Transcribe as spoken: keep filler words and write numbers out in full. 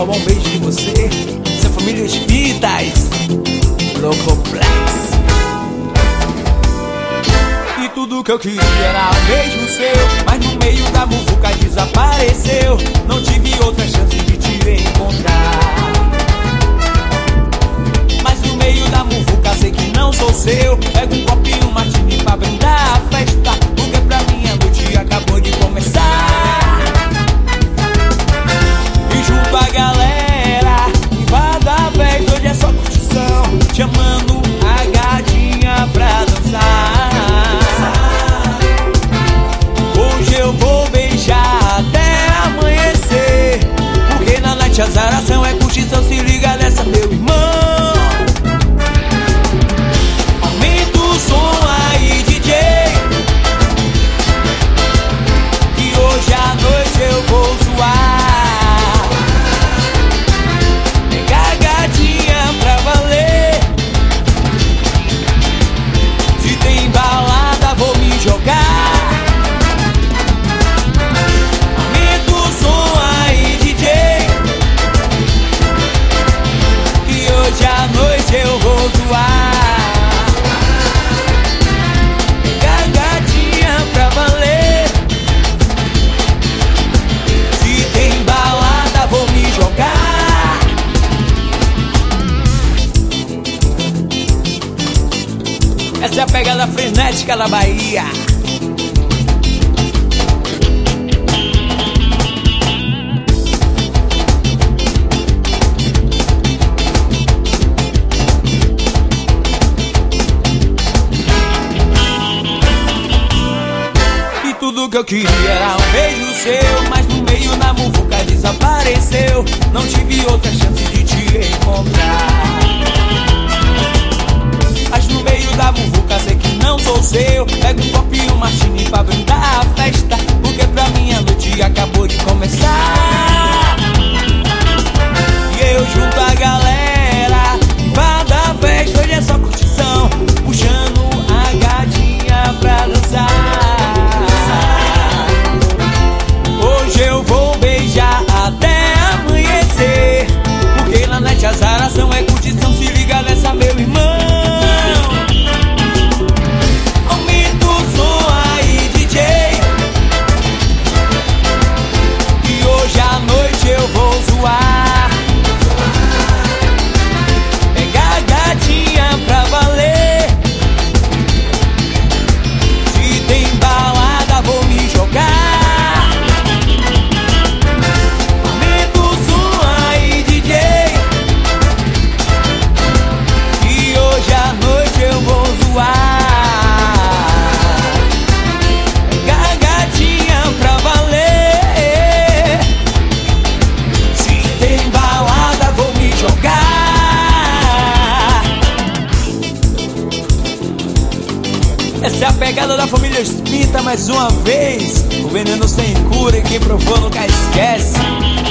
roubar um beijo de você. Essa família Espíritas Loucoplex. E tudo que eu queria era um beijo seu, mas no meio da muvuca desapareceu. Não tive outra chance de te encontrar. Mas no meio da muvuca sei que não sou seu. Pego um copinho, um martini pra brindar a festa, porque pra mim a noite acabou de começar. E junto a galera, invada a festa, hoje é só curtição, chamando a gatinha pra dançar. Hoje eu vou beijar até amanhecer, porque na noite azaração é curtição, se liga nessa, meu irmão. Aumenta o som aí, D J, que hoje à noite eu vou zoar. Pega a gatinha pra valer, se tem balada vou me jogar. Aumenta o som aí, D J, que hoje à noite eu vou zoar. Pega a gatinha pra valer, se tem balada vou me jogar. Essa é a pegada frenética da Bahia. E tudo que eu queria era um beijo seu, mas no meio da muvuca desapareceu. Não tive outra chance de te encontrar. Mas no meio da muvuca sei que não sou seu. Pego um copinho, um martini pra brindar a festa, porque pra mim a noite acabou de começar. E eu junto a galera, invada a festa, hoje é só curtição, puxando a gatinha pra dançar. Hoje eu vou beijar até amanhecer, porque na noite azaração é curtição, se liga nessa, meu irmão. Aumenta o som aí, D J, que hoje à noite eu vou zoar. Pega a gatinha pra valer, se tem balada vou me jogar. Aumenta o som aí, D J, que hoje à noite eu vou zoar. Pega a gatinha pra valer, se tem balada vou me jogar. Essa é a pegada da família Espírita mais uma vez. O veneno sem cura e quem provou nunca esquece.